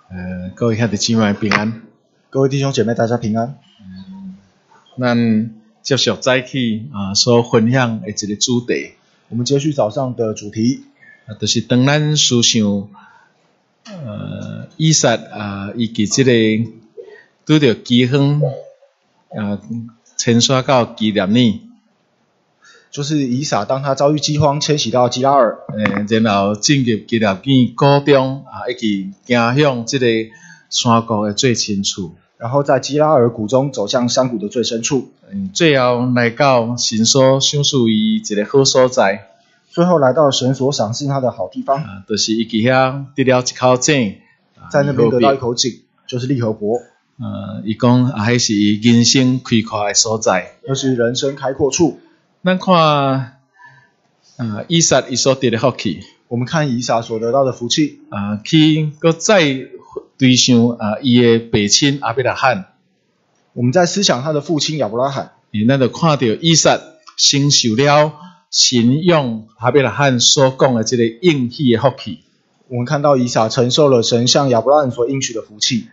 各位兄弟姊妹平安， 各位弟兄姐妹，大家平安。 咱接续早起所分享的一个主题， 我们接续早上的主题， 就是当咱思想以撒以及这个拄着饥荒迁徙到基念里， 就是以撒当他遭遇饥荒，迁徙到基拉尔， 然后进入基念里谷中一起行向这个山谷的最深处， 然后在基拉尔谷中走向山谷的最深处， 最后来到神所赏赐伊一个好所在。 最后来到神所赏赐他的好地方， 就是伊伫遐得了一口井， 在那边得到一口井，就是利河伯。 伊讲迄是伊人生开阔的所在， 那是人生开阔处。 咱看以撒伊所得的福气， 我们看以撒所得到的福气， 去搁再对想伊的父亲亚伯拉罕， 我们在思想他的父亲亚伯拉罕， 咱就看到以撒承受了神用亚伯拉罕所讲的这个应许的福气。 我们看到以撒承受了神向亚伯拉罕所应许的福气。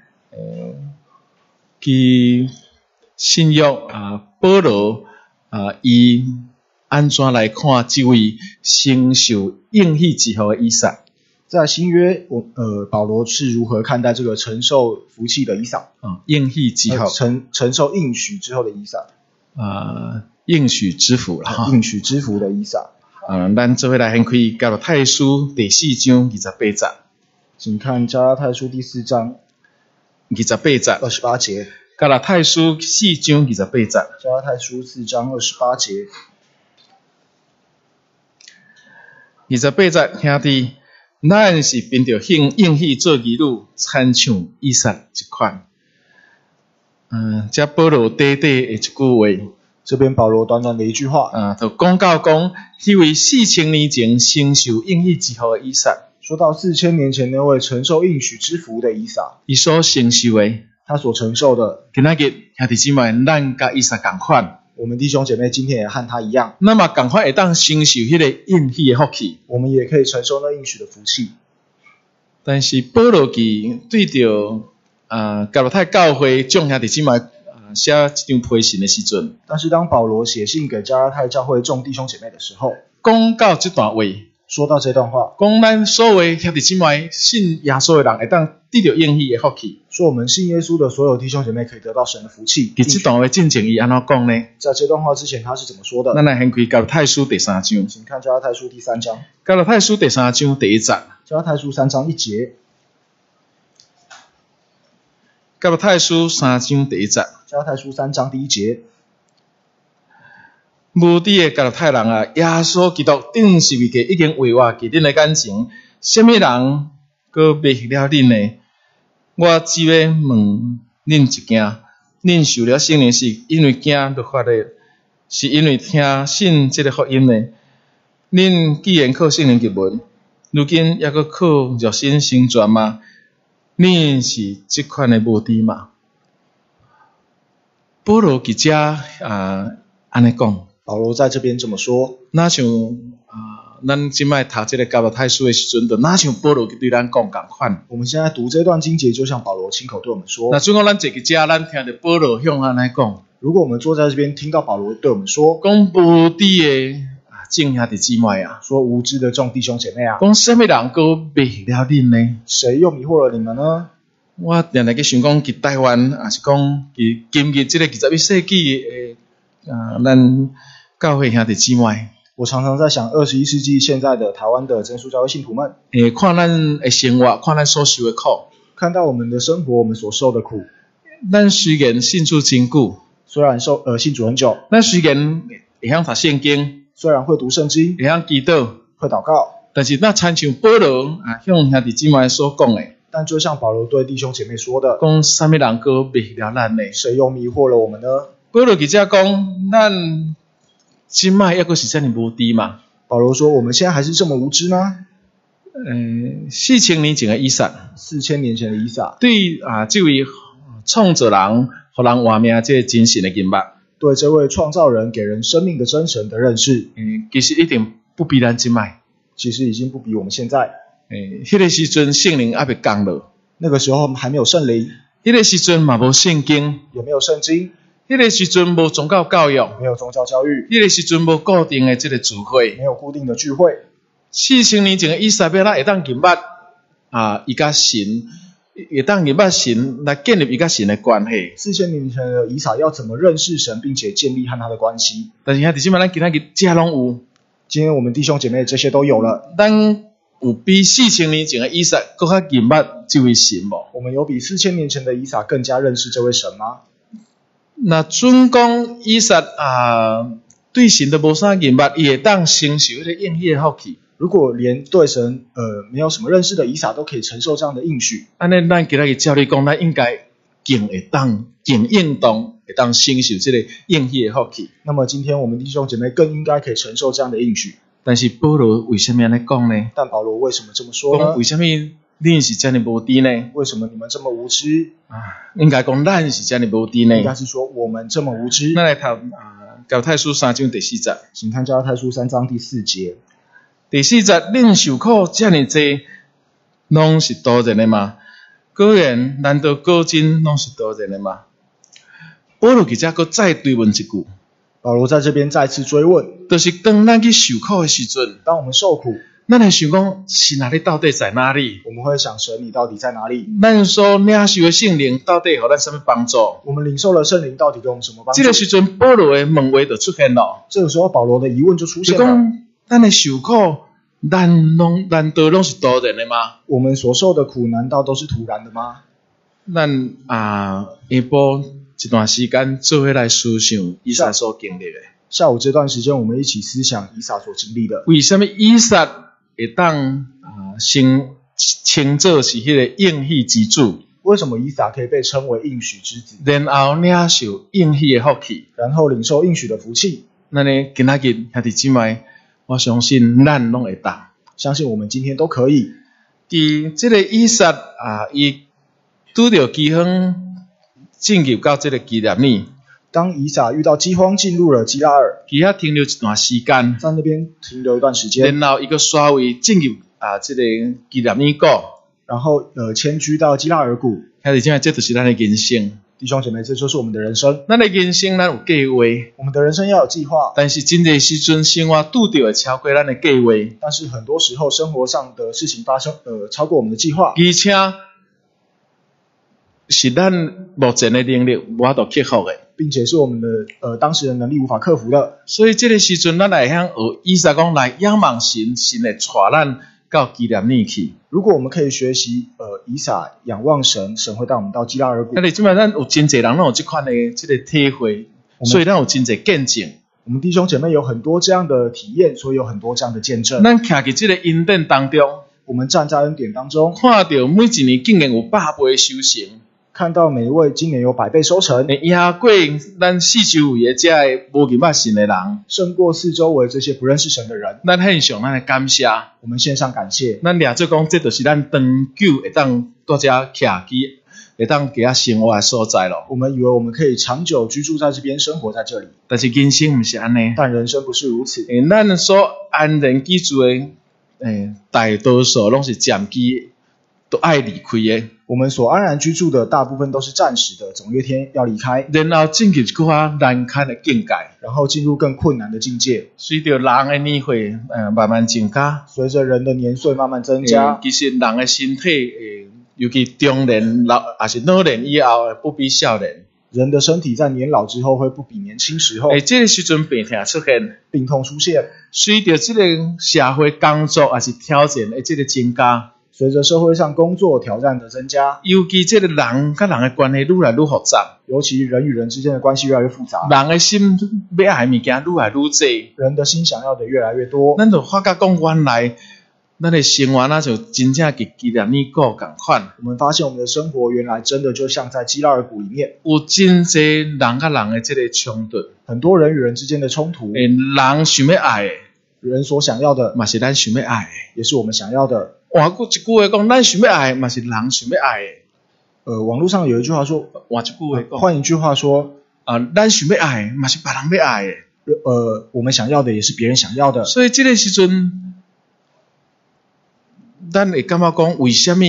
去信仰保罗伊安怎来看这位承受应许之后的以撒？ 在新约，保罗是如何看待这个承受福气的以撒？ 应许之后， 承受应许之后的以撒， 应许之福啦， 应许之福的以撒。 咱做伙来先开加拉太书第4章28节， 请看加拉太书第4章 28节 28节。 加拉太书4章28节。 加拉太书4章28节。 28节兄弟，咱是凭着应许做义女，参像以撒一款。这保罗短短的一句话。 这边保罗短短的一句话， 就讲到讲，迄位4000年前承受应许之后的以撒， 说到4000年前那位承受应许之福的以撒， 伊所承受的， 他所承受的， 今仔日兄弟姊妹，咱甲以撒同款， 我们弟兄姐妹今天也和他一样， 那么同款会当承受迄个应许的福气， 我们也可以承受那应许的福气。 但是保罗伫对着加拉太教会众兄弟姊妹写这张批信的时阵， 但是当保罗写信给加拉太教会众弟兄姐妹的时候， 讲到这段话， 说到这段话， 讲咱所有兄弟姊妹信耶稣的人会当得到应许的福气， 说我们信耶稣的所有弟兄姐妹可以得到神的福气。 其实这段话进前伊安怎讲呢？ 在这段话之前他是怎么说的？ 咱来先开加拉太书第3章， 请看加拉太书第3章。 加拉太书第3章第1节。 加拉太书3章1节。 加拉太书3章第1节。 加拉太书3章第1节。 无知的加拉太人耶稣基督顶十字架已经为我给恁的感情，什么人搁迷了恁呢？我只要问恁一件，恁受了圣灵是因为惊律法的，是因为听信这个福音呢？恁既然靠圣灵入门，如今也搁靠肉身生存吗？恁是这款的无知吗？保罗记者安尼讲， 保罗在这边这么说， 哪像咱即摆读这个加拉太书的时阵，就哪像保罗对咱讲同款。 我们现在读这段经节，就像保罗亲口对我们说。 那如果咱坐记者，咱听到保罗向安尼讲， 如果我们坐在这边听到保罗对我们说， 讲无知的众兄弟姊妹说无知的众弟兄姐妹讲什么人搁迷了恁呢？ 谁又迷惑了你们呢？ 我常常去想讲，伫台湾，还是讲伫今日这个21世纪的咱教会兄弟姊妹， 我常常在想，21世纪现在的台湾的真耶稣教会信徒们， 看咱的生活，看咱所受的苦， 看到我们的生活，我们所受的苦。 咱虽然信主真久， 虽然信主很久， 咱虽然会晓读圣经， 虽然会读圣经， 会晓祈祷， 会祷告， 但是那参像保罗向兄弟姊妹所讲的， 但就像保罗对弟兄姐妹说的， 讲什么人搁迷了咱呢？ 谁又迷惑了我们呢？ 保罗记者讲，咱今摆抑阁是这么无知嘛？ 保罗说，我们现在还是这么无知呢 ？4000年前的以撒 ，4000年前的以撒， 对这位创造人，互人活命这真神的认捌， 对这位创造人给人生命的真神的认识， 其实一定不比咱今摆， 其实已经不比我们现在。 迄个时阵圣灵还未降落， 那个时候还没有圣灵， 迄个时阵嘛无圣经， 也没有圣经， 迄个时阵无宗教教育， 没有宗教教育， 迄个时阵无固定的这个聚会。 没有固定的聚会。 4000年前的以撒贝拉会当入捌伊甲神，会当入捌神来建立伊甲神的关系。 4000年前的以撒要怎么认识神，并且建立和他的关系？ 但是兄弟姊妹，咱今仔日这拢有， 今天我们弟兄姐妹这些都有了。 咱有比4000年前的以撒更加入捌这位神无？ 我们有比4000年前的以撒更加认识这位神吗？ 那准讲以撒对神都无啥认捌，伊会当承受迄个应许的福气。 如果连对神没有什么认识的以撒都可以承受这样的应许， 安尼咱今仔日照你讲，咱应该敬应当会当承受这个应许的福气。 那么今天我们弟兄姐妹更应该可以承受这样的应许。 但是保罗为什么安尼讲呢？ 但保罗为什么这么说呢？ 为什么恁是这么无知呢？ 为什么你们这么无知？ 应该讲咱是这么无知呢？ 应该是说我们这么无知。 咱来读加拉太书3章第4节， 请看加拉太书3章第4节。 第4节，恁受苦这么多，拢是多人的吗？果然，难道果真拢是多人的吗？保罗记者佫再追问一句， 保罗在这边再次追问， 就是当咱去受苦的时阵， 当我们受苦， 咱会想讲神啊，你到底在哪里？ 我们会想神你到底在哪里？ 咱所领受的圣灵到底给咱什么帮助？ 我们领受了圣灵到底给我们什么帮助？ 这个时阵，保罗的问话就出现了。 这个时候保罗的疑问就出现了。 就讲咱的受苦，难道拢是多人的吗？ 我们所受的苦难道都是突然的吗？ 咱下晡一段时间做伙来思想以撒所经历的。 下午这段时间，我们一起思想以撒所经历的。 为什么以撒会当称作是迄个应许之子？ 为什么以撒可以被称为应许之子？ 然后领受应许的福气， 然后领受应许的福气。 咱呢今仔日兄弟姊妹，我相信咱拢会当。 相信我们今天都可以。 伫这个以撒伊拄到饥荒，进入到这个基列尼。 当以撒遇到饥荒，进入了基拉尔， 伊遐停留一段时间， 在那边停留一段时间， 然后伊个刷位进入这个基列尼谷， 然后迁居到基拉尔谷。 兄弟姊妹，这就是咱的人生。 弟兄姐妹，这就是我们的人生。 咱的人生，咱有计划， 我们的人生要有计划。 但是真侪时阵，生活拄到会超过咱的计划。 但是很多时候，生活上的事情发生，超过我们的计划。 而且是咱目前的能力无法度克服的， 并且是我们的当时的能力无法克服的。 所以这个时阵，咱来向学以撒讲来仰望神，神会带咱到基列尼去。 如果我们可以学习以撒仰望神，神会带我们到基拉尔谷。 那你即摆咱有真侪人拢有这款的这个体会，所以咱有真侪见证。 我们弟兄姐妹有很多这样的体验，所以有很多这样的见证。 咱徛伫这个恩典当中， 我们站在恩典当中， 看到每一年竟然有100倍收成， 看到每一位今年有100倍收成， 赢过咱四周围的这个无认捌神的人， 胜过四周围这些不认识神的人。 咱献上咱的感谢， 我们献上感谢。 咱掠做讲，这就是咱长久会当在这徛起，会当给他生活的所在咯。 我们以为我们可以长久居住在这边，生活在这里， 但是人生不是安尼， 但人生不是如此。 咱所安然居住的，大多数拢是暂期都爱离开的。 我们所安然居住的大部分都是暂时的，总有一天要离开， 然后进入一个难堪的境界， 然后进入更困难的境界。 随着人的年岁慢慢增加， 随着人的年岁慢慢增加， 其实人的身体尤其中年老还是老年以后不比少年， 人的身体在年老之后会不比年轻时候。 这个时阵病痛出现， 病痛出现， 随着这个社会工作还是挑战的这个增加， 随着社会上工作挑战的增加， 尤其这个人跟人的关系愈来愈复杂， 尤其人与人之间的关系越来越复杂， 人的心要爱的物件愈来愈多， 人的心想要的越来越多。 咱就发觉讲原来咱的生活那就真正跟基列尼谷同款。 我们发现我们的生活原来真的就像在基拉尔谷里面， 有真侪人跟人的这个冲突， 很多人与人之间的冲突， 人想要爱的， 人所想要的嘛是咱想要爱的， 也是我们想要的。 换过一句话讲，咱想要爱的嘛是人想要爱的。 网络上有一句话说， 换一句话讲， 换一句话说， 咱想要爱的嘛是别人要爱的。 我们想要的也是别人想要的。 所以这个时阵，咱会感觉讲，为什么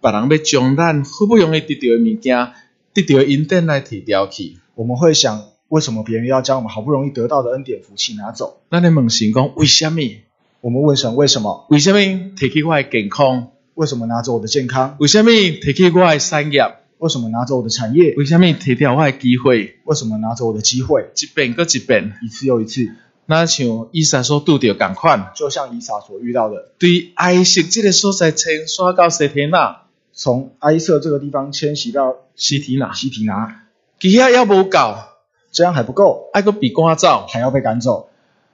别人要将咱好不容易得到的物件，得到的恩典来摕掉去。 我们会想，为什么别人要将我们好不容易得到的恩典福气拿走？ 咱来问神讲，为什么？ 我们问神为什么？ 为什么摕去我的健康？ 为什么拿走我的健康？ 为什么摕去我的产业？ 为什么拿走我的产业？ 为什么摕掉我的机会？ 为什么拿走我的机会？ 一遍又一遍， 一次又一次， 那像以撒所拄到同款， 就像以撒所遇到的， 对埃及这个所在迁徙到西天那， 从埃瑟这个地方迁徙到西提那， 西提拿， 其遐还无够， 这样还不够， 还佫被赶走。 还要被赶走。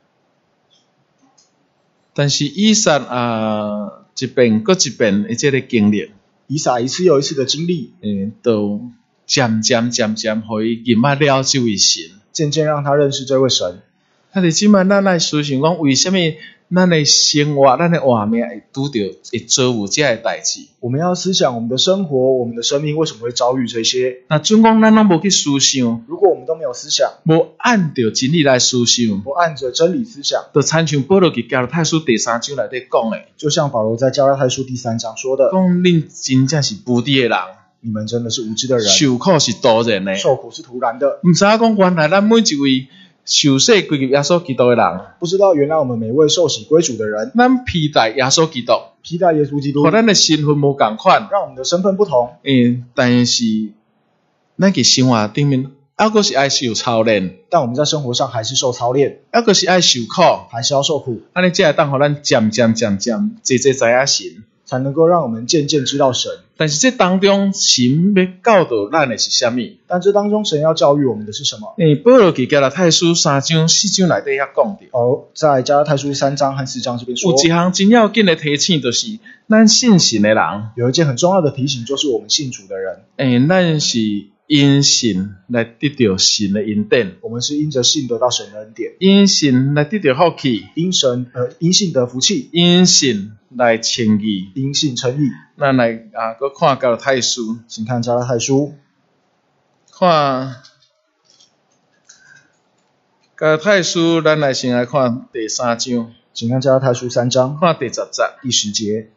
但是以撒一遍又一遍的这个经历， 以撒一次又一次的经历， 都渐渐，互伊认捌了这位神。 渐渐让他认识这位神。 但是即摆咱来思想讲，为什么咱的生活、咱的活命会拄到会遭有这样的代志？ 我们要思想我们的生活，我们的生命为什么会遭遇这些？ 那准讲咱拢无去思想， 如果我们都没有思想， 无按照真理来思想， 不按着真理思想， 就亲像保罗伫加拉太书第3章内底讲的， 就像保罗在加拉太书第3章说的， 讲恁真正是无知的人， 你们真的是无知的人， 受苦是突然的， 受苦是突然的。 唔知影讲原来咱每一位受洗归入耶稣基督的人， 不知道原来我们每位受洗归主的人， 咱披戴耶稣基督， 披戴耶稣基督， 和咱的身份无共款， 让我们的身份不同。 但是咱伫生活顶面，还阁是爱受操练， 但我们在生活上还是受操练， 还阁是爱受苦， 还是要受苦， 安尼才会当互咱渐渐，知影神， 才能够让我们渐渐知道神。 但是这当中神要教导咱的是啥物？ 但这当中神要教育我们的是什么？ 保罗伫加拉太书3章4章内底遐讲着。 在加拉太书3章和4章这边说， 有一项真要紧的提醒，就是咱信神的人， 有一件很重要的提醒，就是我们信主的人， 咱是因信来得到神的恩典， 我们是因着信得到神的恩典， 因信来得到福气， 因信得福气， 因信来称义， 因信称义。 咱来搁看加拉太书， 请看加拉太书， 看加拉太书，咱来先来看第3章， 请看加拉太书3章， 看第10节， 第10节。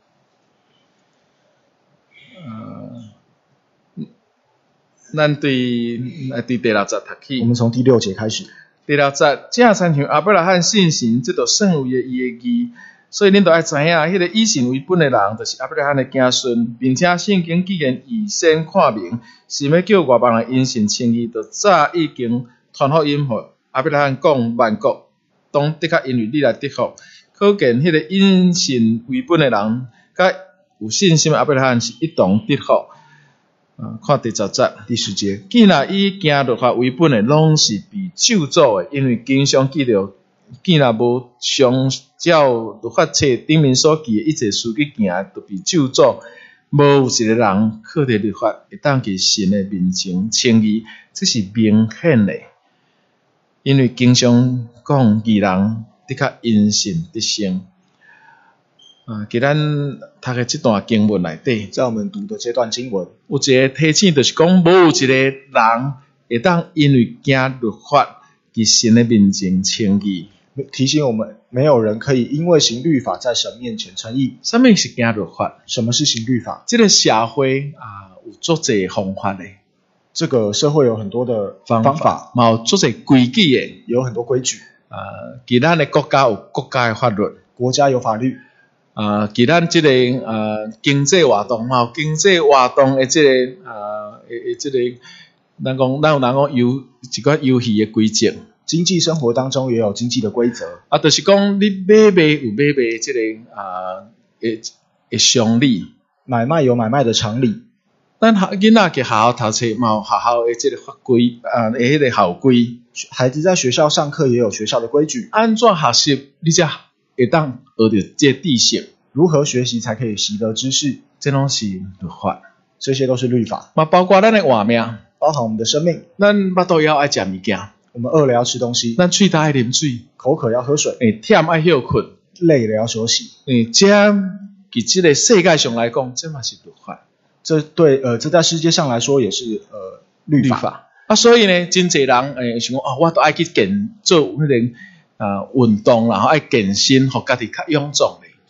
咱对第6节读起。 我们从第6节开始。 第6节，正亲像亞伯拉罕信神，這就算為伊的義。所以恁都愛知影，迄個以神為本的人，就是亞伯拉罕的子孫，並且聖經既然預先看明，是要叫外邦人因信稱義，就早已經傳福音予亞伯拉罕講萬國，當的確因為你來得福。可見迄個因信為本的人，甲有信心的亞伯拉罕是一同得福。看第10節， 第10節， 既然以行律法為本的，攏是被咒詛的，因為經上記着，既然無相照律法冊頂面所記的一切事去行，就被咒詛。無有一個人靠着律法會當去神的面前稱義，這是明顯的，因為經上講義人的確因信得生。給咱讀的這段經文內底， 在我們讀的這段經文， 有一個提醒，就是講無有一個人會當因為行律法在神的面前稱義。 提醒我們，沒有人可以因為行律法在神面前稱義。 什麼是行律法？ 什麼是行律法？ 這個社會有足濟方法的， 這個社會有很多的方法， 有足濟規矩的， 有很多規矩。 其他的國家有國家的法律， 國家有法律。 其他這個經濟活動嘛，經濟活動的這個咱有人講一個遊戲的規則。 經濟生活當中也有經濟的規則。 就是講你買賣有買賣這個常理， 買賣有買賣的常理。 咱囡仔去學校讀冊嘛，有學校的這個法規迄個校規。 孩子在學校上課也有學校的規矩。 安怎學習你才會當學到這知識？ 如何學習才可以習得知識？ 這攏是律法， 這些都是律法。 嘛包括咱的活命， 包含我們的生命。 咱巴肚要愛食物件， 我們餓了要吃東西， 咱喙焦愛啉水， 口渴要喝水， 忝愛休困， 累了要休息。 這在這個世界上來講，這嘛是律法。 這在世界上來說也是律法。 所以呢，真濟人想講我都愛去做那個運動，然後愛健身，互家己較臃腫的。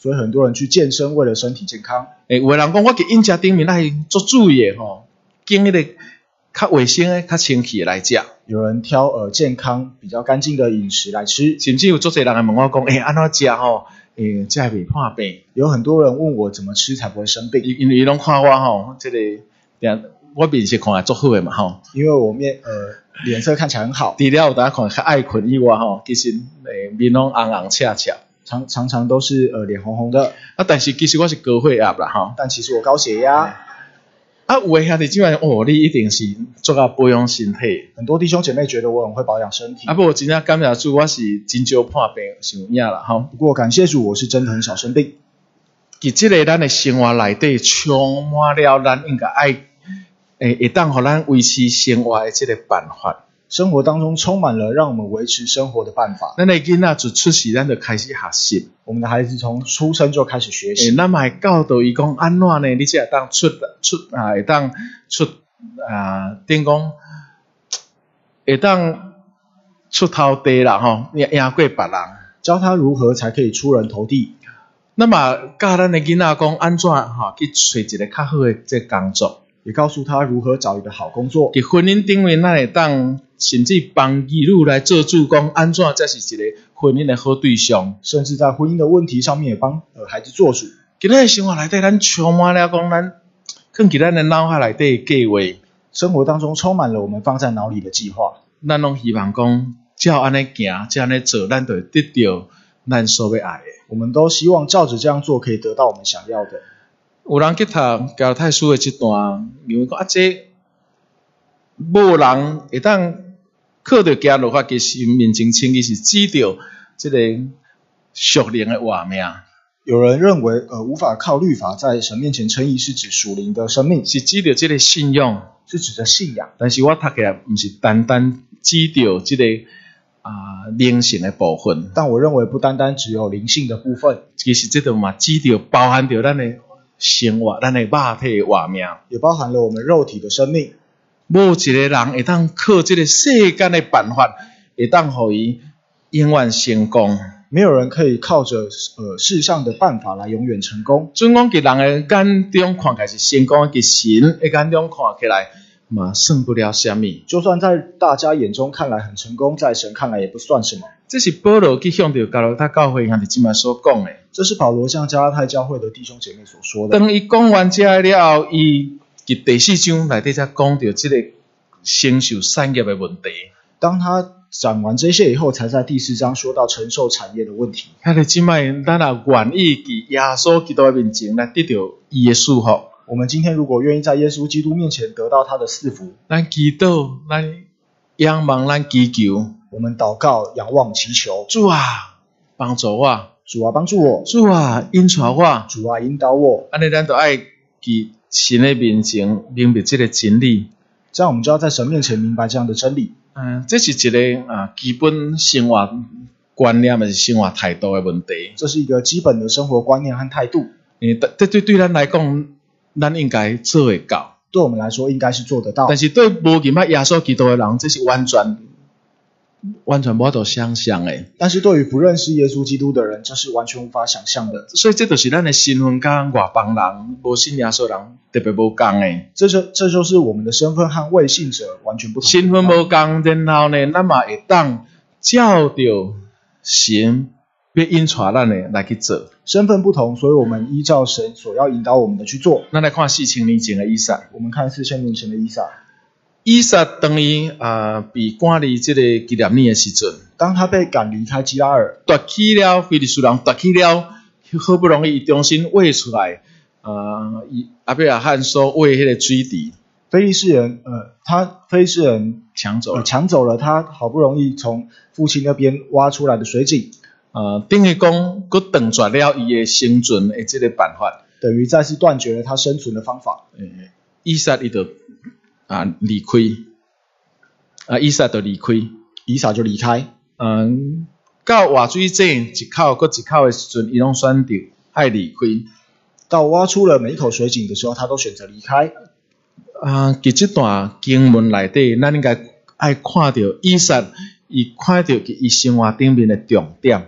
所以很多人去健身为了身体健康。 有的人讲我伫饮食顶面爱做注意的吼，拣迄个较卫生的、较清气的来食。 有人挑健康比较干净的饮食来吃， 甚至有足侪人来问我讲，安怎食吼？才会袂患病。 有很多人问我怎么吃才不会生病， 因为伊拢看我吼，这个我面色看来足好的嘛吼。 因为我脸色看起来很好。 除了有大家看较爱困以外吼，其实面拢红红赤赤， 常常都是脸红红的。 但是其实我是高血压啦吼。 但其实我高血压。 有的兄弟姊妹你一定是做到保养身体。 很多弟兄姐妹觉得我很会保养身体。 不过真正感谢主，我是真少患病像影啦吼。 不过感谢主，我是真的很少生病。 伫这个咱的生活内底充满了咱应该爱会当互咱维持生活的这个办法。 生活当中充满了让我们维持生活的办法。 咱的囡仔自出世，咱就开始学习。 我们的孩子从出生就开始学习。 咱嘛会教导伊讲安怎呢？你才会当会当出等讲会当出头地啦吼，赢过别人。 教他如何才可以出人头地。 那么教咱的囡仔讲安怎去找一个较好的这工作。 也告诉他如何找一个好工作。 伫婚姻顶面，咱会当甚至帮儿女来做主，讲安怎才是一个婚姻的好对象。 甚至在婚姻的问题上面也帮孩子做主。 今日的生活内底，咱充满了讲咱放伫咱的脑海内底的计划。 生活当中充满了我们放在脑里的计划。 咱拢希望讲，照安尼行，照安尼做，咱就会得到咱所要爱的。 我们都希望照着这样做，可以得到我们想要的。 有人去读教太书的这段，认为讲这无人会当靠着行律法，其实面前清义是指着这个属灵的活命。 有人认为无法靠律法在神面前称义，是指属灵的生命， 是指着这个信仰， 是指着信仰。 但是我读起来不是单单指着这个灵性的部分。 但我认为不单单只有灵性的部分， 其实这都嘛指着包含着咱的生活，咱的肉体的活命， 也包含了我们肉体的生命。 无一个人会当靠这个世间的办法，会当互伊永远成功。 没有人可以靠着世上的办法来永远成功。 准讲伫人的眼中看起来是成功，伫神的眼中看起来嘛算不了什么。 就算在大家眼中看来很成功，在神看来也不算什么。 这是保罗去向着加拉太教会兄弟姊妹所讲的。 这是保罗向加拉太教会的弟兄姐妹所说的。 当伊讲完这了后，伊伫第4章内底才讲到这个承受产业的问题。 当他讲完这些以后，才在第4章说到承受产业的问题。 兄弟姊妹，咱也愿意伫耶稣基督的面前来得到伊的祝福。 我们今天如果愿意在耶稣基督面前得到他的赐福， 咱祈祷，咱仰望，咱祈求， 我们祷告、仰望、祈求， 主啊，帮助我， 主啊，帮助我， 主啊，引带我， 主啊，引导我。 安尼咱就爱伫神的面前明白这个真理。 这样我们就要在神面前明白这样的真理。 这是一个基本生活观念还是生活态度的问题。 这是一个基本的生活观念和态度。 对咱来讲，咱应该做会到。 对我们来说应该是做得到。 但是对无认识耶稣基督的人，这是完全无法度想象的。 但是对于不认识耶稣基督的人，这是完全无法想象的。 所以这就是咱的身份跟外邦人、无信耶稣人特别无同的。 这就是我们的身份和未信者完全不同。 身份无同，然后呢，咱嘛会当照着神要引带咱的来去做。 身份不同，所以我们依照神所要引导我们的去做。 咱来看4000年前的以撒。 我们看4000年前的以撒。 以撒当伊被赶离这个基列尼的时阵， 当他被赶离开基拉尔， 夺去了非利士人，夺去了，好不容易重新挖出来，阿伯亚罕所挖迄个水池， 非利士人抢走了他好不容易从父亲那边挖出来的水井， 等于讲佫断绝了伊的生存的这个办法， 等于再次断绝了他生存的方法。 以撒伊就离开，以撒就离开， 以撒就离开。 到挖水井一口佫一口的时阵，伊拢选择爱离开。 到挖出了每一口水井的时候，他都选择离开。 伫这段经文内底，咱应该爱看到以撒，伊看到伊生活顶面的重点。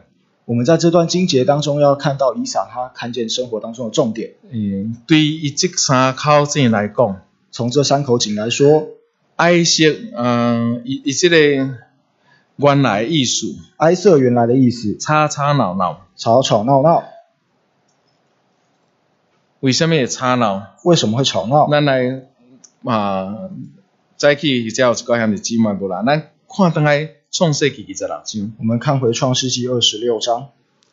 我们在这段经节当中要看到以撒他看见生活当中的重点。 对伊这三口井来讲， 从这三口井来说， 哀色，伊这个原来的意思， 哀色原来的意思， 吵吵闹闹， 吵吵闹闹。 为什么会吵闹？ 为什么会吵闹？ 咱来早起才有一个兄弟姊妹无啦，咱看倒来创世纪26章， 我们看回创世纪26章，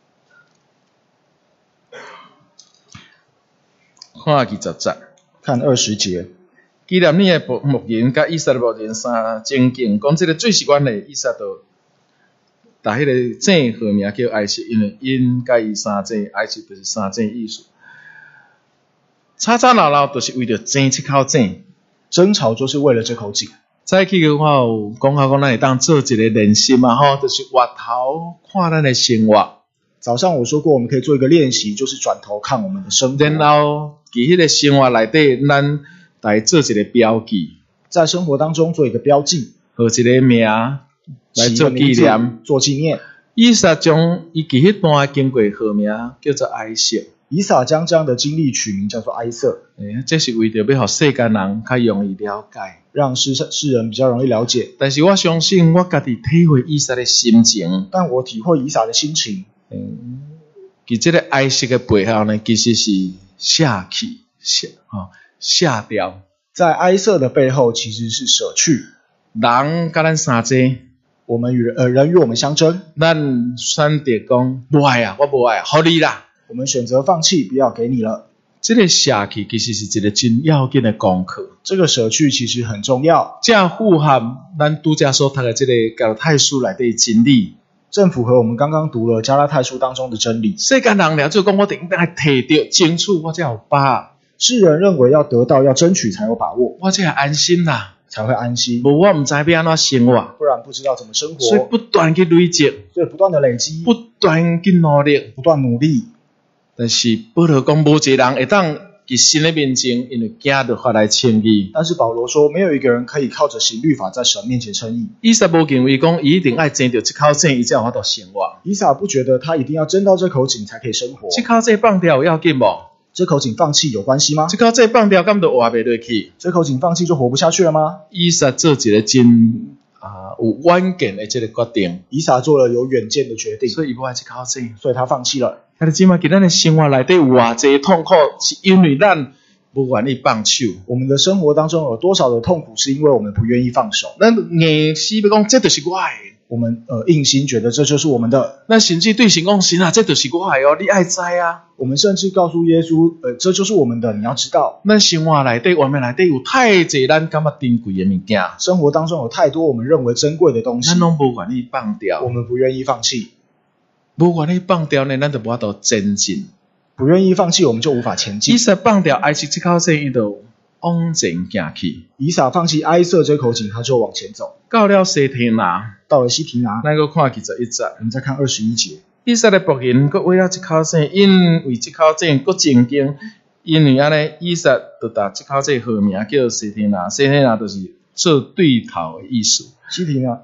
看20节， 看20节。 纪念你的牧人甲以撒的牧人三情景，讲这个最时关的以撒就打迄个井号名叫哀色，因为因甲伊三井，哀色就是三井意思。吵吵闹闹就是为了争这口井， 争吵就是为了这口井。 早起嘅话有讲好讲，咱会当做一个练习嘛吼，就是回头看咱的生活。 早上我说过，我们可以做一个练习，就是转头看我们的生活， 然后伫迄个生活内底，咱来做一个标记， 在生活当中做一个标记， 和一个名来做纪念， 做纪念。 以撒将伊伫迄段经过号名叫做哀色。 以撒将这样的经历取名叫做哀色， 这是为着要让世间人较容易了解， 让世人比较容易了解。 但是我相信我家己体会以撒的心情， 但我体会以撒的心情。 其这个哀色的背后呢，其实是舍弃、舍掉。 在哀色的背后，其实是舍去。 人甲咱相争， 我们人与我们相争， 咱选择讲不爱啊，我不爱啊，好你啦。 我们选择放弃，不要给你了。 这个舍弃其实是一个真要紧的功课。 这个舍去其实很重要， 这符合咱拄则所读的这个加拉太书内底真理， 正符合我们刚刚读了加拉太书当中的真理。 世间人了就讲我一定要摕到争取，我才有把握。 世人认为要得到要争取才有把握， 我才会安心啦， 才会安心。 无我唔知要安怎生活， 不然不知道怎么生活。 所以不断去累积， 所以不断的累积， 不断去努力， 不断努力。 但是保罗讲，无一个人会当伫神的面前，因为行律法来称义。 但是保罗说，没有一个人可以靠着行律法在神面前称义。 以撒无认为讲，伊一定爱争到这口井，伊才有法度生活。 以撒不觉得他一定要争到这口井才可以生活。 这口井放掉有要紧无？ 这口井放弃有关系吗？ 这口井放掉，敢就活袂落去？ 这口井放弃就活不下去了吗？ 以撒做一个真有远见的这个决定。 以撒做了有远见的决定， 所以伊不爱这口井， 所以他放弃了。 但是即马，伫咱的生活内底有偌济痛苦，是因为咱不愿意放手。 我们的生活当中有多少的痛苦，是因为我们不愿意放手。 咱硬死要讲，这就是我的。 我们硬心觉得这就是我们的。 咱甚至对神讲，神啊，这就是我的哦，你爱知啊。 我们甚至告诉耶稣，这就是我们的，你要知道。 咱生活内底、外面内底有太济咱感觉珍贵的物件。 生活当中有太多我们认为珍贵的东西， 咱拢不愿意放掉。 我们不愿意放弃。 不愿意放掉呢，咱就无法度前进。 不愿意放弃，我们就无法前进。 以撒放掉哀色这口井，伊就往前行去。 以撒放弃哀色这口井，他就往前走。 到了西天拿， 到了西提拿， 咱个看21节， 我们再看21节。 以撒的仆人佮为了这口井，因为这口井佮正经，因为安尼，以撒就把这口井号名叫西天拿。西天拿就是做对头的意思。 西提拿，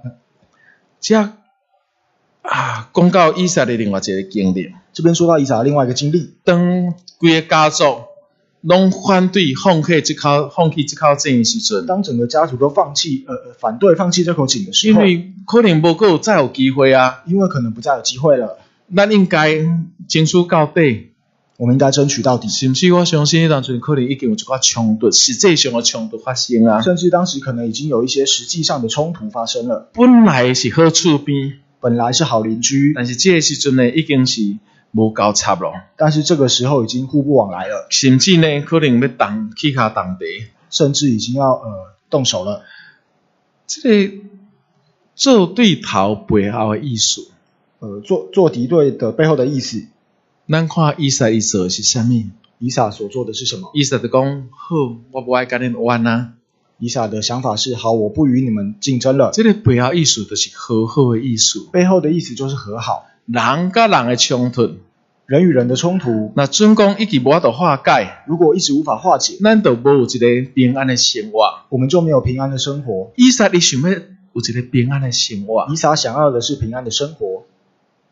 讲到以撒的另外一个经历， 这边说到以撒的另外一个经历， 当规个家族拢反对放弃这口井的时阵， 当整个家族都反对放弃这口井的时候， 因为可能无够再有机会啊， 因为可能不再有机会了， 咱应该争取到底。 我们应该争取到底。 甚至我相信当阵可能已经有一寡冲突，实际上的冲突发生啊。 甚至当时可能已经有一些实际上的冲突发生了。 本来是好厝边， 本来是好邻居， 但是这个时阵呢，已经是无交插咯。 但是这个时候已经互不往来了， 甚至呢，可能要起脚动地， 甚至已经要动手了。 这个做对头背后的意思， 做敌对的背后的意思。 咱看以撒伊做的是啥物？ 以撒所做的是什么？ 以撒就讲好，我不爱跟恁玩啊。 以撒的想法是好，我不与你们竞争了。 这个背后意思就是和好的意思。 背后的意思就是和好。 人甲人的冲突， 人与人的冲突， 那准讲一直无法度化解， 如果一直无法化解， 咱就无有一个平安的生活。 我们就没有平安的生活。 以撒伊想要有一个平安的生活。 以撒想要的是平安的生活。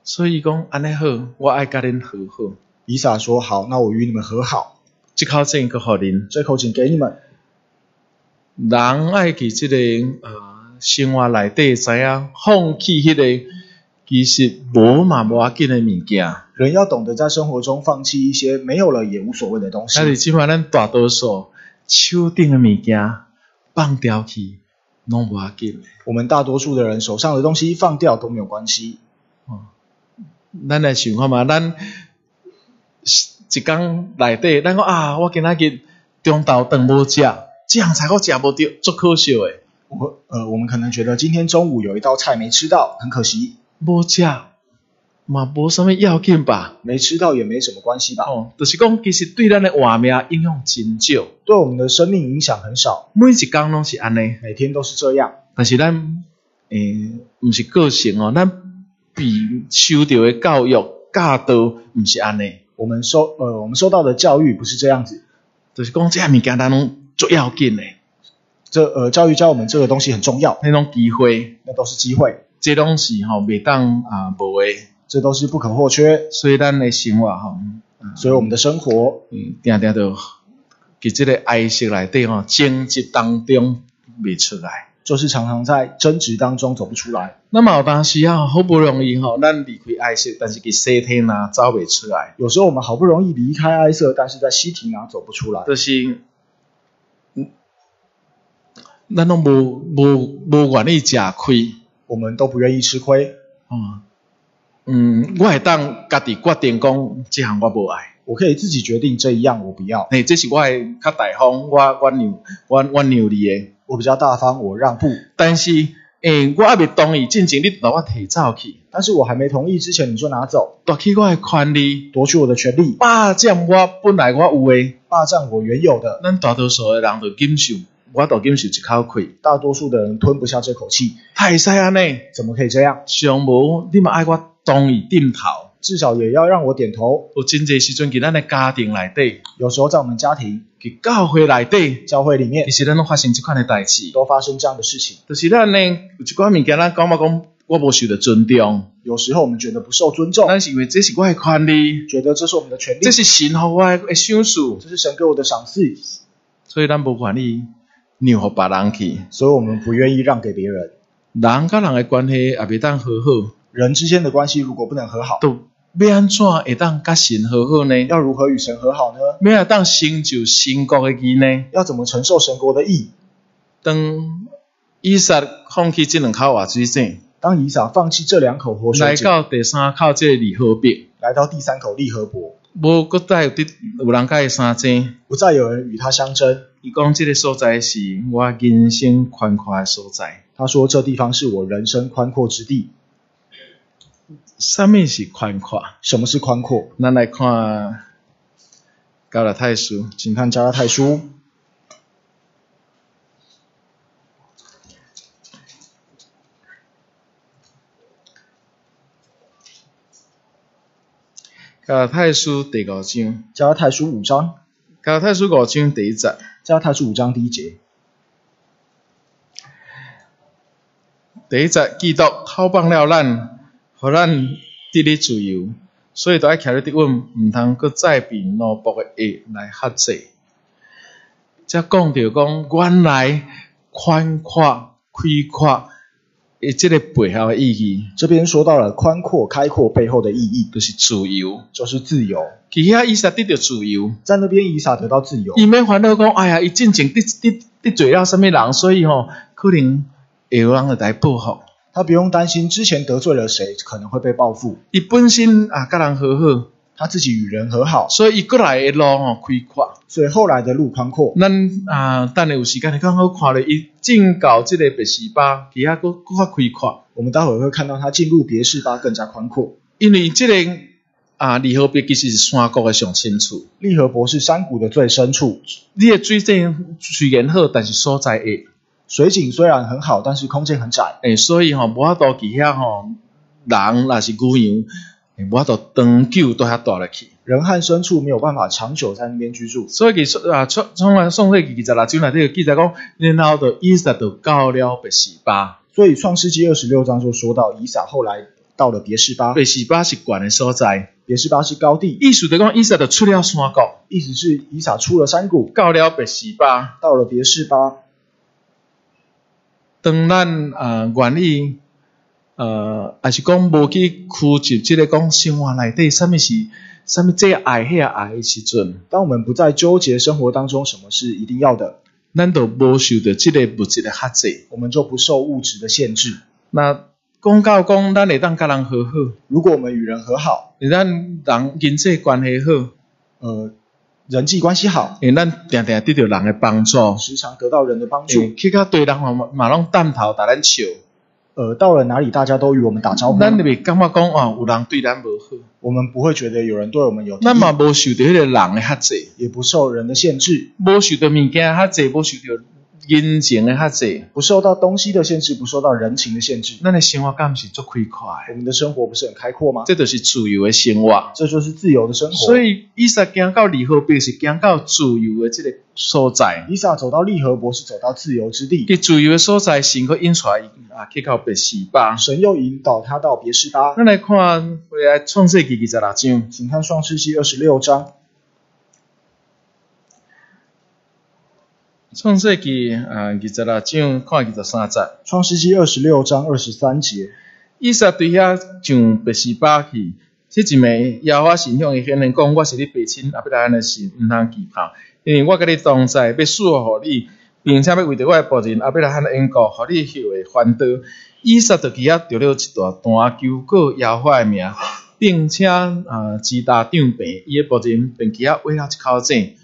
所以讲安尼好，我爱甲恁和好。 以撒说：“好，那我与你们和好， 这口井搁互恁。 这口井给你们。” 人爱伫即个生活内底知影放弃迄个其实无嘛无要紧的物件。 人要懂得在生活中放弃一些没有了也无所谓的东西。 但是即摆咱大多数手顶的物件放掉去，拢无要紧。 我们大多数的人手上的东西放掉都没有关系。 咱来想看嘛，咱一工内底，咱讲啊，我今仔日中昼顿无食，这样菜我食无着，足可惜的。 我们可能觉得今天中午有一道菜没吃到，很可惜。 无食嘛，无什么要紧吧？ 没吃到也没什么关系吧？ 就是讲，其实对咱的活命影响真少， 对我们的生命影响很少。 每一工拢是安尼， 每天都是这样。 但是咱不是个性哦，咱被受到的教育教导不是安尼。 我们受到的教育不是这样子， 就是讲这物件咱拢最要紧的。 教育教我们这个东西很重要， 那种机会， 那都是机会， 这拢是袂当无的， 这都是不可或缺。 所以咱的生活所以我们的生活定定就伫这个哀惜内底争执当中袂出来， 就是常常在争执当中走不出来。 那么有当时好不容易咱离开哀惜，但是伫西天走袂出来。 有时候我们好不容易离开哀色，但是在西亭走不出来。 就是咱拢无愿意吃亏， 我们都不愿意吃亏。 我会当家己决定讲，这项我无爱。我可以自己决定这一样我不要。 这是我的较大方，我让你的。 我比较大方，我让步。 但是我还未同意进前，你把我提走去。 但是我还没同意之前，你就拿走， 夺去我的权利， 夺取我的权利， 霸占我本来我有的， 霸占我原有的。 咱大多数的人就忍受。我都忍受一口气， 大多数的人吞不下这口气。 太使安尼， 怎么可以这样？ 上无你嘛爱我同意点头， 至少也要让我点头。 有真侪时阵，伫咱的家庭内底， 有时候在我们家庭、 伫教会内底、 教会里面， 其实咱都发生这款的代志， 都发生这样的事情。 就是咱呢有一寡物件，咱感觉讲我无受到尊重。 有时候我们觉得不受尊重， 咱是因为这是我的权利， 觉得这是我们的权利， 这是神给我的赏赐， 这是神给我的赏赐， 所以咱无愿意让互别人去， 所以我们不愿意让给别人。 人甲人的关系也袂当和好， 人之间的关系如果不能和好， 都要安怎会当甲神和好呢？ 要如何与神和好呢？ 要会当成就神国的义呢？ 要怎么承受神国的义？ 当以撒放弃这两口活水井， 当以撒放弃这两口活水井， 来到第三口这个利河边， 来到第三口利河伯， 无搁再有人甲伊相争， 不再有人与他相争。 伊讲这个所在是我人生宽阔的所在。 他说这地方是我人生宽阔之地。 什么是宽阔？ 什么是宽阔？ 咱来看加拉太书， 请看加拉太书。 加拉太书第5章。 加拉太书5章。 加拉太书5章第1节。 加拉太书5章第1节。 第1節，基督透放了咱，互咱得以自由，所以就要徛咧得穩，毋通閣再被奴仆的軛來轄制。才講到講，原來寬闊、開闊的這個背後的意義。 這邊說到了寬闊、開闊背後的意義， 就是自由， 就是自由。 其遐以撒得到自由， 在那邊以撒得到自由， 伊免煩惱講，哎呀，伊進前得罪了什麼人，所以可能會有人來報復。 他不用擔心之前得罪了誰，可能會被報復。 伊本身甲人和好， 他自己與人和好， 所以伊過來的路開闊， 所以後來的路寬闊。 咱等下有時間你剛好看了伊進到這個別是巴，其他更開闊。我們待會會看到他進入別是巴更加寬闊，因為這個利河邊其實是山谷的上深處。利河伯是山谷的最深處。你的水井雖然好，但是所在的水井雖然很好，但是空間很窄。 所以無法度去遐人若是牛羊，無法度長久都遐住落去。人和牲畜沒有辦法長久在那邊居住。所以創世記26章內底記載講，然後就以撒就到了別是巴。 所以創世記26章就說到以撒後來到了别是巴。 别是巴是悬的所在， 别是巴是高地， 意思就讲以撒就出了山谷， 意思是以撒出了山谷， 到了别是巴。 到了别是巴。 当咱愿意还是讲无去苛求即个讲生活内底啥物这爱迄爱的时阵， 当我们不再纠结生活当中什么是一定要的， 咱就无受到即个物质的限制， 我们就不受物质的限制。 那讲到讲，咱会当甲人和好， 如果我们与人和好， 咱人人际关系好， 人际关系好， 咱定定得到人的帮助， 时常得到人的帮助， 去到对人嘛拢担头搭咱笑， 到了哪里大家都与我们打招呼， 咱就袂感觉讲有人对咱无好， 我们不会觉得有人对我们有敌意， 咱嘛无受到迄个人的限制， 也不受人的限制， 无受到物件限制，无受到人情的限制， 不受到东西的限制，不受到人情的限制， 咱的生活敢是足开阔的， 我们的生活不是很开阔吗？ 这就是自由的生活， 这就是自由的生活。 所以以撒行到利河伯是行到自由的这个所在， 以撒走到利河伯是走到自由之地， 伫自由的所在，神去引出来去到别是巴， 神又引导他到别是巴。 咱来看回来创世纪26章， 请看创世纪26章。 创世纪26章看23节。 创世纪26章23节。 以撒对遐上别是巴去，即一暝耶和华神向伊显现讲：我是你父亲亚伯拉罕的神，毋通惧怕，因为我甲你同在，要赐福互你，并且要为着我的仆人亚伯拉罕的缘故，互你后会翻倒。以撒就去遐着了一大段求告耶和华的名，并且自大长病，伊的仆人便去遐挖了一口井。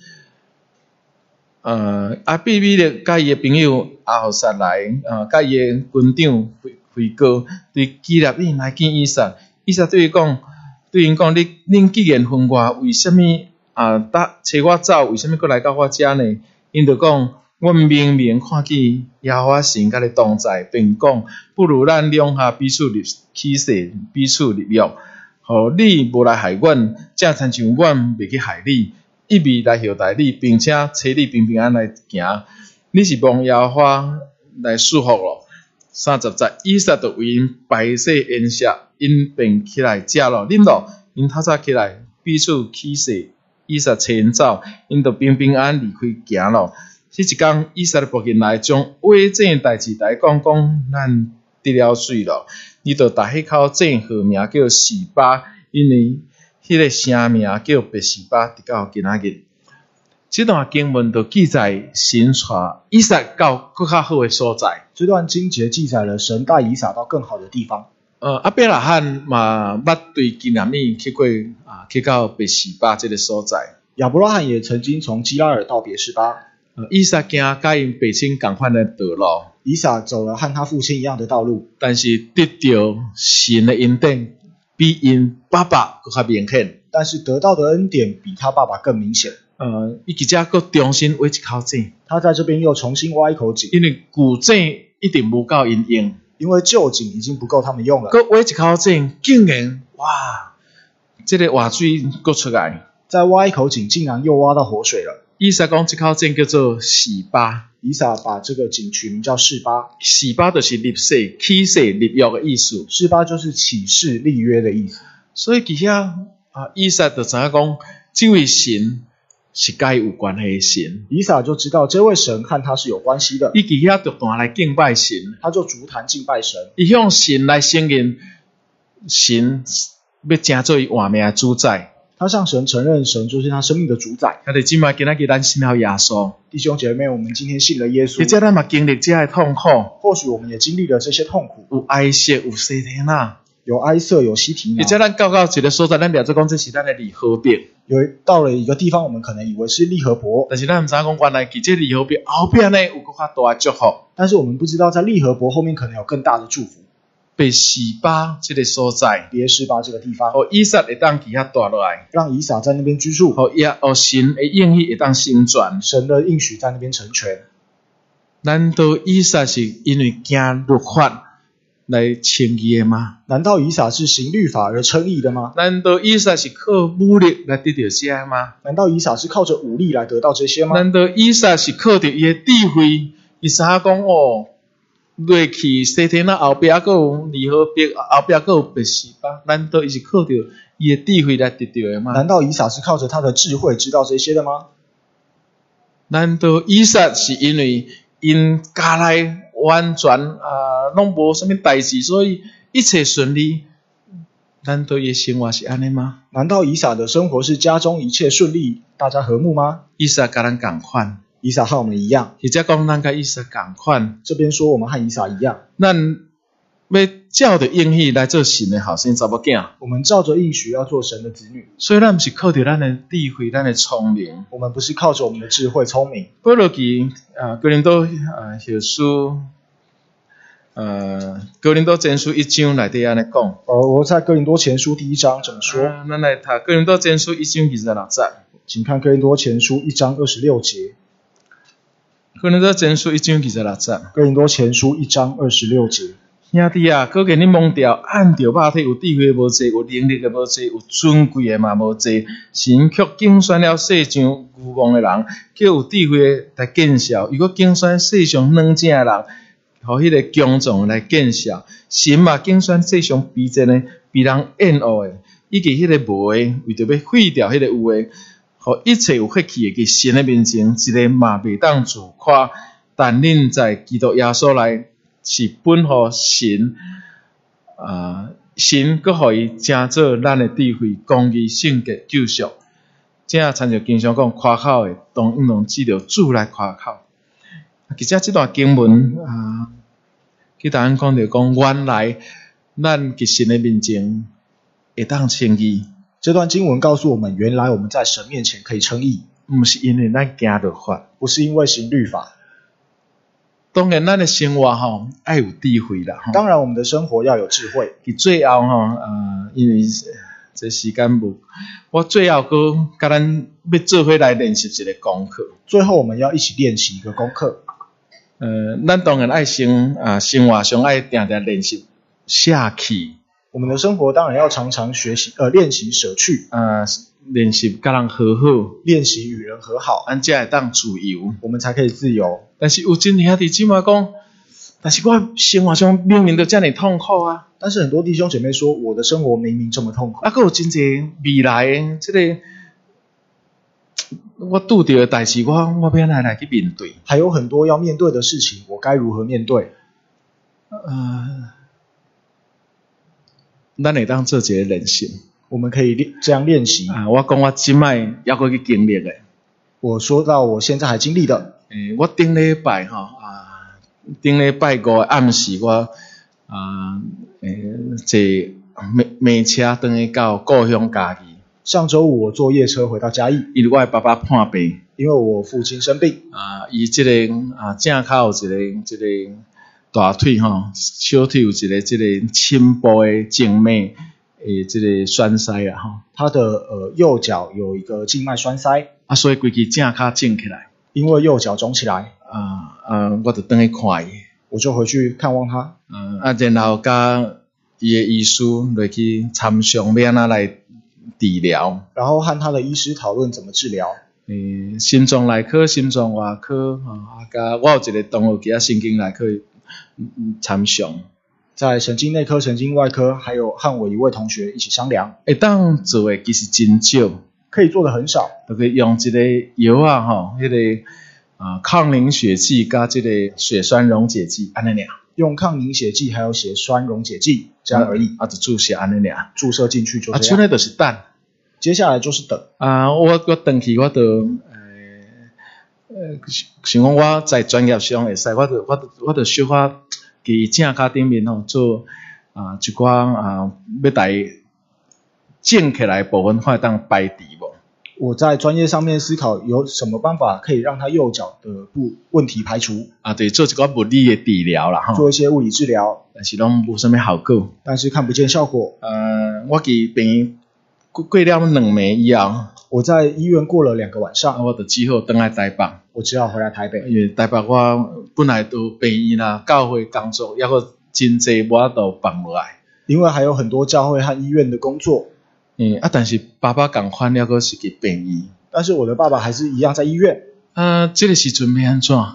比米勒甲伊的朋友阿何撒来，甲伊的军长回高对基立因来见以撒。以撒对因讲，恁既然分我，为什么找我走？为什么搁来到我遮呢？因就讲，我明明看见耶和华神甲你同在，并讲，不如咱两下彼此起誓，彼此立约，互你无来害阮，正亲像阮袂去害你。一味来后代你，并且找你平平安来行，你是望耶和华来祝福咯。30节，以撒就为因摆设宴席，因便起来食咯，啉咯，因透早起来彼此起誓，以撒找因走，因就平平安离开行咯。迄一天，以撒的仆人来将挖井代志来讲，咱得了水咯，伊就打迄口井号名叫示巴，因为迄个声名叫别是巴，直到今仔日。这段经文就记载神带以撒到更较好的所在。 这段经节记载了神带以撒到更好的地方。 亚伯拉罕嘛捌对基拿米去过去到别是巴这个所在。 亚伯拉罕也曾经从基拉尔到别是巴。 以撒行甲因父亲同款的道路。 以撒走了和他父亲一样的道路， 但是得到神的恩典，比因爸爸更较明显。 但是得到的恩典比他爸爸更明显。 伊即只搁重新挖一口井， 他在这边又重新挖一口井， 因为旧井一定无够因用， 因为旧井已经不够他们用了。 搁挖一口井，竟然哇，这个活水搁出来， 再挖一口井，竟然又挖到活水了。 以撒讲这口井叫做示巴， 以撒把这个井取名叫示巴。 示巴就是立誓、起誓、立约的意思。 示巴就是起誓立约的意思。 所以其遐以撒就知影讲，这位神是甲伊有关系的神。 以撒就知道这位神和他是有关系的。 伊伫遐就断来敬拜神， 他就足坛敬拜神。 伊向神来承认，神要成做伊活命的主宰。 他向神承认，神就是他生命的主宰。 他哋今麦今仔日咱信了耶稣， 弟兄姐妹，我们今天信了耶稣， 或者咱嘛经历这些痛苦， 或许我们也经历了这些痛苦， 有哀惜，有西天啊， 有哀瑟，有西提拿。 或者咱到一个所在，咱了做讲这是咱的利河边。 到了一个地方，我们可能以为是利河伯， 但是咱唔知讲原来其这利河边后边呢有更加大的祝福。 但是我们不知道在利河伯后面可能有更大的祝福。 别是巴这个所在， 别是巴这个地方， 互以撒会当去遐住落来， 让以撒在那边居住， 互神的应许会当成全， 神的应许在那边成全。 难道以撒是因为行律法来称义的吗？ 难道以撒是行律法而称义的吗？ 难道以撒是靠武力来得到这吗？ 难道以撒是靠着武力来得到这些吗？ 难道以撒是靠着伊的智慧？以撒讲落去西天啊后壁佫有离合壁，后壁佫有别是吧？难道伊是靠着伊的智慧来得到的吗？ 难道以撒是靠着他的智慧知道这些的吗？ 难道以撒是因为因家内完全拢无啥物代志，所以一切顺利？难道伊的生活是安尼吗？ 难道以撒的生活是家中一切顺利，大家和睦吗？ 以撒甲咱同款， 以撒和我们一样， 或者讲咱甲以撒同款。 这边说我们和以撒一样， 咱要照着应许来做神的后生查某囝， 我们照着应许要做神的子女， 所以咱毋是靠着咱的智慧、咱的聪明。 我们不是靠着我们的智慧聪明。 保罗记哥林多后书哥林多前书1章内底安尼讲。 我在哥林多前书第1章怎么说？ 咱来读哥林多前书1章26节。 请看哥林多前书1章26节。 哥林多前书1章26节。 哥林多前书1章26节。 兄弟啊，可见你忘掉按着肉体有智慧无济，有能力的无济，有尊贵的嘛无济。神却竞选了世上愚妄的人，叫有智慧来见笑；如果竞选世上软正的人，互迄个强壮来见笑。神嘛竞选世上卑贱的、被人厌恶的，以及迄个无的，为着要废掉迄个有的，互一切有血气的，伫神的面前，一个嘛袂当自夸。但恁在基督耶稣内。是本乎神，神佮互伊成做咱的智慧、公义、圣洁、救赎。正参照经常讲，夸口的当用指着主来夸口。其实这段经文去答案讲着讲，原来咱伫神的面前会当称义。 这段经文告诉我们，原来我们在神面前可以称义， 不是因为咱行律法， 不是因为行律法。 当然，咱的生活要有智慧啦。 当然，我们的生活要有智慧。 伫最后因为这时间无，我最后佮甲咱要做伙来练习一个功课。 最后，我们要一起练习一个功课。 咱当然爱生活上爱定定练习舍弃。 我们的生活当然要常常练习舍去。 练习甲人和好， 练习与人和好， 咱才会当自由， 我们才可以自由。 但是有真兄弟姊妹讲，但是我生活上明明就这么痛苦啊！ 但是很多弟兄姐妹说，我的生活明明这么痛苦。 还有真侪未来的这个我拄到的代志，我要安怎来去面对？ 还有很多要面对的事情，我该如何面对？ 咱会当做一个练习。 我们可以这样练习。 我讲我即摆还佫去经历的。 我说到我现在还经历的。 我顶礼拜顶礼拜5的暗时，我坐马车回去到故乡家己。 上周五我坐夜车回到嘉义， 因为我的爸爸患病， 因为我父亲生病。 伊这个正脚有一个大腿小腿有一个这个深部的静脉。这个栓塞啦他的右脚有一个静脉栓塞所以规支正脚肿起来， 因为右脚肿起来我就回去看伊， 我就回去看望他然后甲伊的医师落去参详要安怎来治疗， 然后和他的医师讨论怎么治疗。 心脏内科、心脏外科甲我有一个同学其神经内科参详。 在神经内科、神经外科，还有和我一位同学一起商量。 会当做的其实真少， 可以做的很少。 就可以用一个药迄个抗凝血剂加这个血栓溶解剂安尼尔。用抗凝血剂还有血栓溶解剂这样而已。 就注射安尼尔， 注射进去就这样。 现在就是等。 接下来就是等。 我回去我就想讲我在专业上会使，我就小可。伫正脚顶面做一寡要带正起来的部分，看会当排除无？ 我在专业上面思考有什么办法可以让他右脚的问题排除对，做一寡物理的治疗啦做一些物理治疗， 但是拢无什么效果， 但是看不见效果。 我伫病院过了2暝以后，我在医院过了2个晚上，我就只好回来台北。 我只好回来台北， 因为台北我本来都病院啦、教会工作，抑个真济无法度放落来。因为还有很多教会和医院的工作。但是爸爸同款了，个是去病院。但是我的爸爸还是一样在医院。这个时阵要安怎？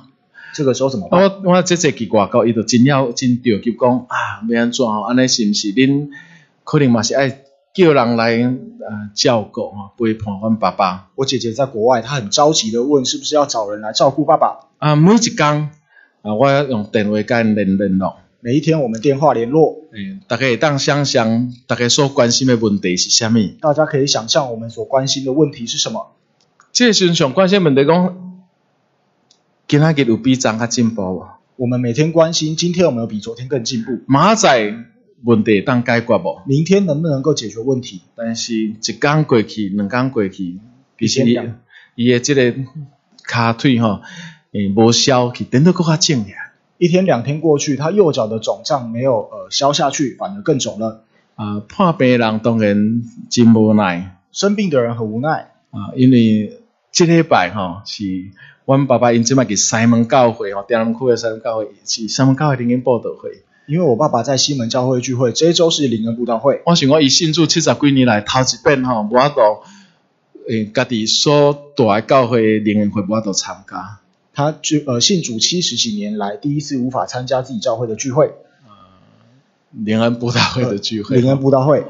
这个时候怎么办？ 我这去外国，伊就真着急讲要安怎吼？安尼是毋是恁可能嘛是爱叫人来照顾陪伴阮爸爸？ 我姐姐在国外，她很着急的问，是不是要找人来照顾爸爸？ 每一天我要用电话甲因联络。 每一天我们电话联络， 大家会当想象，大家所关心的问题是啥物？ 大家可以想象我们所关心的问题是什么？ 这个时阵上关心的问题讲，今仔日有比昨较进步无？ 我们每天关心今天有没有比昨天更进步？ 明仔问题当解决无？ 明天能不能够解决问题？ 但是一天过去，两天过去，其实伊的这个骹腿无消去，等到更较肿起来。 一天两天过去，他右脚的肿胀没有消下去，反而更肿了。 看病的人当然真无奈， 生病的人很无奈因为这礼拜是阮爸爸因即摆去西门教会中南区的西门教会是西门教会灵恩布道会。 因为我爸爸在西门教会聚会，这一周是灵恩布道会。 我想我伊信主70几年来头一遍无法度家己所大的教会灵恩会无法度参加。 他信主70几年来第一次无法参加自己教会的聚会， 灵恩布道会的聚会。 灵恩布道会。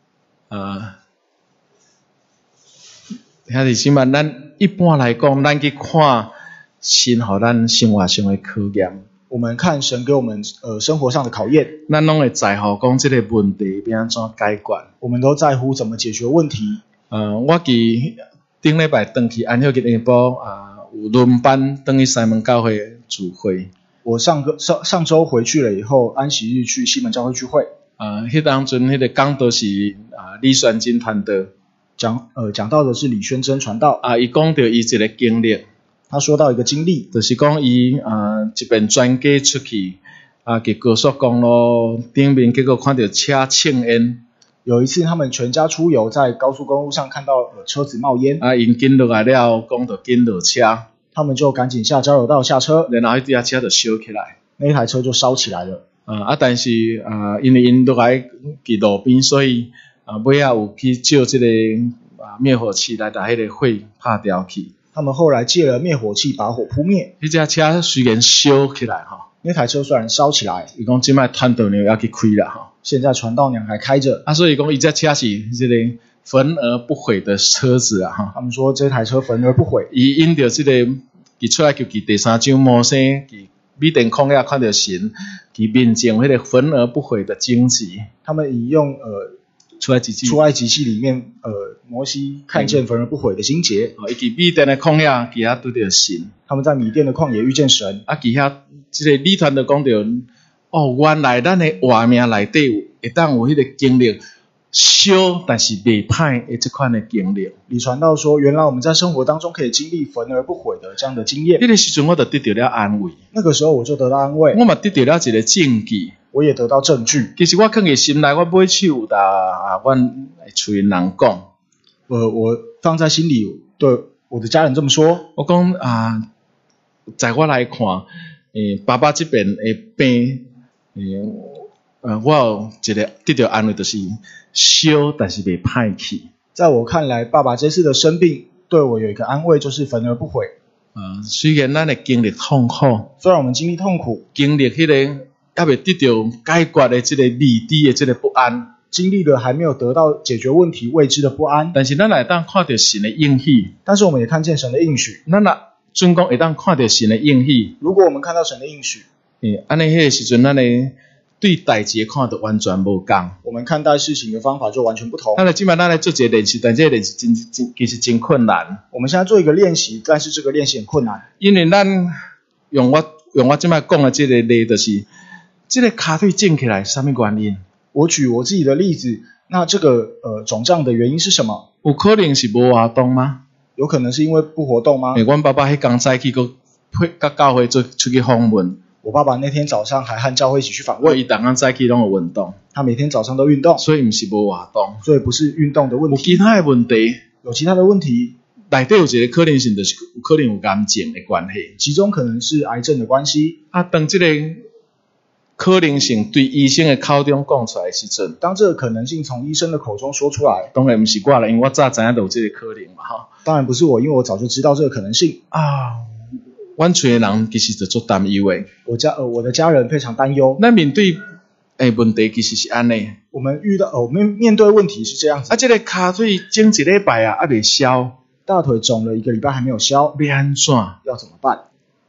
遐是什么？咱一般来讲，咱去看神互咱生活上的考验。 我们看神给我们生活上的考验， 咱拢会在乎讲这个问题要安怎解决。 我们都在乎怎么解决问题。 我记顶礼拜回去安孝吉下晡有轮班回去西门教会聚会。我上周回去了以后，安息日去西门教会聚会。 迄当阵迄个讲道是李宣真传道， 讲到的是李宣真传道。 伊讲到伊一个经历， 他说到一个经历， 就是讲伊一边转嫁出去去高速公路顶面，结果看到车呛烟。 有一次他们全家出游，在高速公路上看到车子冒烟， 因紧落来了，讲到紧落车， 他们就赶紧下交流道下车， 然后迄车就烧起来， 那一台车就烧起来了。 但是因为因落来伫路边，所以尾仔有去借这个灭火器来把迄个火拍掉去。 他们后来借了灭火器把火扑灭。 迄架车虽然烧起来那台车虽然烧起来， 伊讲即摆传道娘要去开啦现在传道娘还开着。 所以讲伊架车是这个焚而不毁的车子他们说这台车焚而不毁。 伊因着这个伊出来求其第三章摩西伫米甸旷野看到神伫面前迄个焚而不毁的荆棘。 他们引用出埃及记里面摩西看见焚而不毁的荆棘。 伊伫米甸的旷野伫遐拄着神。 他们在米甸的旷野遇见神。 伫遐这个李传就讲到原来咱的活命内底会当有迄个经历烧但是袂歹的这款的经历。 李传道说，原来我们在生活当中可以经历焚而不毁的这样的经验。 那个时阵我就得到了安慰。 那个时候我就得到安慰。 我嘛得到了一个证据。 我也得到证据。 其实我放在心内，我买手甲阮厝人讲。 我放在心里，对我的家人这么说。 我讲在我来看，爸爸这边的病，我有一个得到安慰，就是烧，但是袂歹去。 在我看来，爸爸这次的生病对我有一个安慰，就是焚而不毁。 虽然咱会经历痛苦， 虽然我们经历痛苦， 经历迄个还未得到解决的这个未知的这个不安， 经历了还没有得到解决问题未知的不安， 但是咱会当看到神的应许。 但是我们也看见神的应许。 咱准讲会当看到神的应许。 如果我们看到神的应许， 安尼迄个时阵，咱的对代志看得完全无同。 我们看待事情的方法就完全不同。 即摆咱来做一个练习，但这个练习其实真困难。 我们现在做一个练习，但是这个练习很困难。 因为咱用我即摆讲的这个例，就是这个骹腿肿起来，什么原因？ 我举我自己的例子，那这个肿胀的原因是什么？ 有可能是无活动吗？ 有可能是因为不活动吗？ 阮爸爸迄天早起甲教会出去访问。 我爸爸那天早上还和教会一起去访问。 伊逐天早起拢有运动。 他每天早上都运动。 所以不是无活动。 所以不是运动的问题。 有其他的问题。 有其他的问题。 内底有一个可能性，就是有可能有癌症的关系。 其中可能是癌症的关系。 当这个可能性对医生的口中讲出来的时阵， 当这个可能性从医生的口中说出来， 当然不是我啦，因为我早知影有这个可能嘛。 当然不是我，因为我早就知道这个可能性。 阮厝的人其实就做担忧的。 我的家人非常担忧。 咱面对问题其实是安尼。 我们面对问题是这样子。 这个骹腿整一礼拜还未消， 大腿肿了1个礼拜还没有消， 要安怎？ 要怎么办？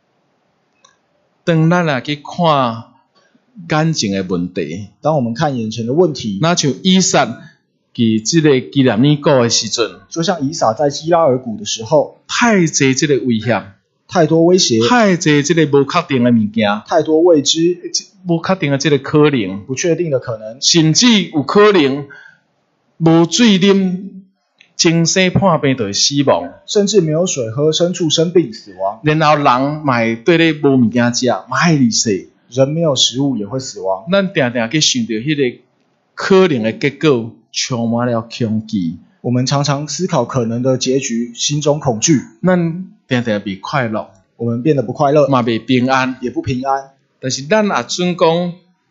当咱去看眼前的问题， 当我们看眼前的问题， 那像以撒伫这个基南尼谷的时阵， 就像以撒在基拉尔谷的时候， 太侪这个危险， 太多威胁， 太侪这个无确定的物件， 太多未知、 无确定的这个可能， 不确定的可能， 甚至有可能无水啉，精生破病就会死亡， 甚至没有水喝，牲畜生病死亡。 然后人嘛对咧无物件食，嘛会离世。 人没有食物也会死亡。 咱常常去想到迄个可能的结果，充满了恐惧。 我们常常思考可能的结局，心中恐惧。 咱常常袂快乐， 我们变得不快乐， 嘛袂平安， 也不平安。 但是咱也准讲，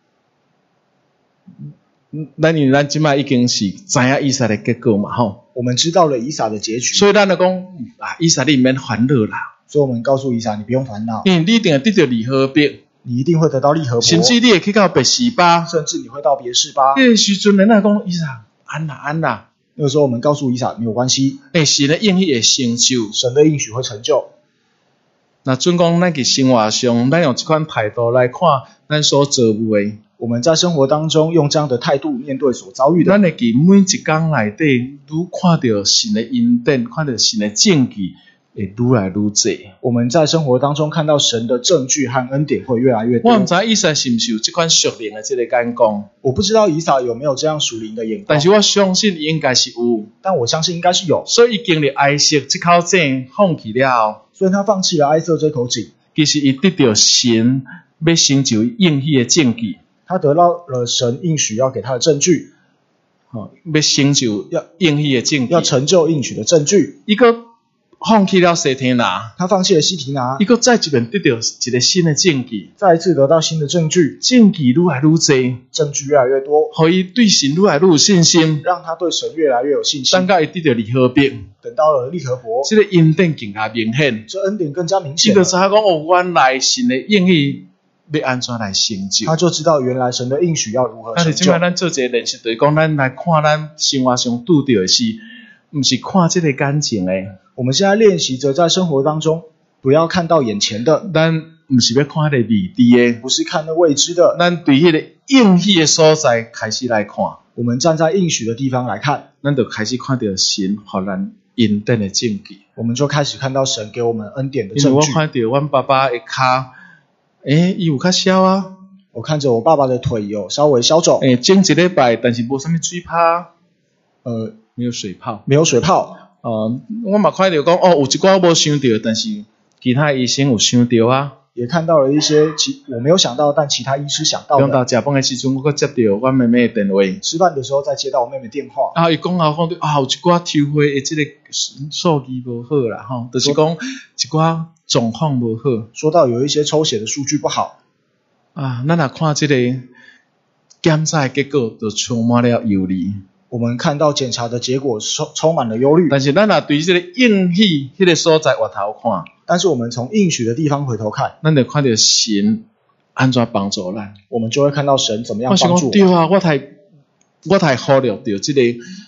因为咱即摆已经是知影以撒的结果嘛吼。 我们知道了以撒的结局， 所以咱就讲以撒你毋免烦恼啦。 所以我们告诉以撒，你不用烦恼， 因为你一定会得到利和别。 你一定会得到利和伯， 甚至你会去到别是巴， 甚至你会到别是巴。 迄个时阵，人家讲以撒安啦安啦。 那个时候我们告诉以撒没有关系， 神的应许会成就， 神的应许会成就。 那准讲咱伫生活上，咱用这款态度来看咱所做有的， 我们在生活当中用这样的态度面对所遭遇的， 咱会记每一天内底，愈看到神的恩典，看到神的证据，会愈来愈多。 我们在生活当中看到神的证据和恩典会越来越多。 我唔知以撒是毋是有这款属灵的这个眼光， 我不知道以撒有没有这样属灵的眼光， 但是我相信应该是有。 但我相信应该是有。 所以经历哀惜这口井放弃了后， 所以他放弃了哀色这口井。 其实伊得到神要成就应许的证据， 他得到了神应许要给他的证据， 要成就应许的证据， 要成就应许的证据。 伊个放弃了西天拿， 他放弃了西提拿， 伊个再一遍得到一个新的证据， 再一次得到新的证据， 证据愈来愈多， 证据越来越多， 互伊对神愈来愈有信心， 让他对神越来越有信心。 等到伊得到利和别， 等到了利和伯， 这个恩典更加明显， 这恩典更加明显。 伊就知影讲原来神的应许要安怎来成就， 他就知道原来神的应许要如何成就。 即摆咱做一个练习，就是讲咱来看咱生活上拄到的事，毋是看这个眼前的。 我们现在练习着在生活当中不要看到眼前的， 咱毋是要看迄个未知的， 不是看那未知的， 咱对迄个应许的所在开始来看。 我们站在应许的地方来看， 咱就开始看到神予咱恩典的证据。 我们就开始看到神给我们恩典的因为证据。 我看到阮爸爸的骹，伊有较消啊， 我看着我爸爸的腿有稍微消肿， 整一礼拜，但是无啥物水泡，没有水泡， 没有水泡。 我嘛看到讲有一寡无想到，但是其他医生有想到啊。 也看到了一些我没有想到，但其他医师想到的。 用到食饭的时阵，我搁接到阮妹妹的电话。 吃饭的时候再接到我妹妹电话。 伊讲到有一寡抽血的这个数据无好啦，吼，就是讲一寡状况无好。 说到有一些抽血的数据不好。 咱若看这个检查的结果，就充满了忧虑。 我们看到检查的结果充满了忧虑。 但是咱若对这个应许迄个所在回头看， 但是我们从应许的地方回头看， 咱就看到神安怎帮助咱， 我们就会看到神怎么样帮助我们。 对啊，我太忽略掉这个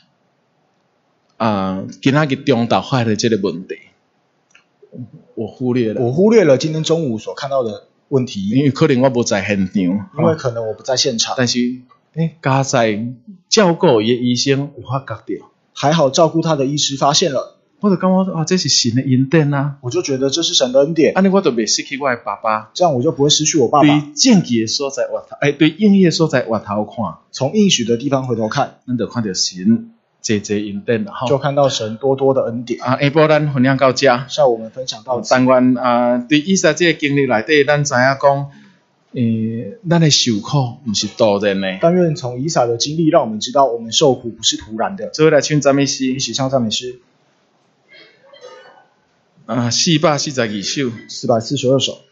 今仔日中昼发的这个问题，我忽略了今天中午所看到的问题， 因为可能我无在现场， 因为可能我不在现场， 但是加在照顾伊的医生有发觉到， 还好照顾他的医师发现了， 我就感觉这是神的恩典啊！ 我就觉得这是神的恩典， 安尼我就袂失去我的爸爸， 这样我就不会失去我爸爸。 对证据的所在回头，对应许的所在回头看， 从应许的地方回头看， 咱就看到神济恩典啦， 就看到神多多的恩典。 下晡咱分享到这， 下午我们分享到此。 但愿对以撒这个经历内底，咱知影讲。咱的受苦不是突然的。 但愿从以撒的经历，让我们知道我们受苦不是突然的。 最后来唱赞美诗， 一起唱赞美诗。 442首 442首。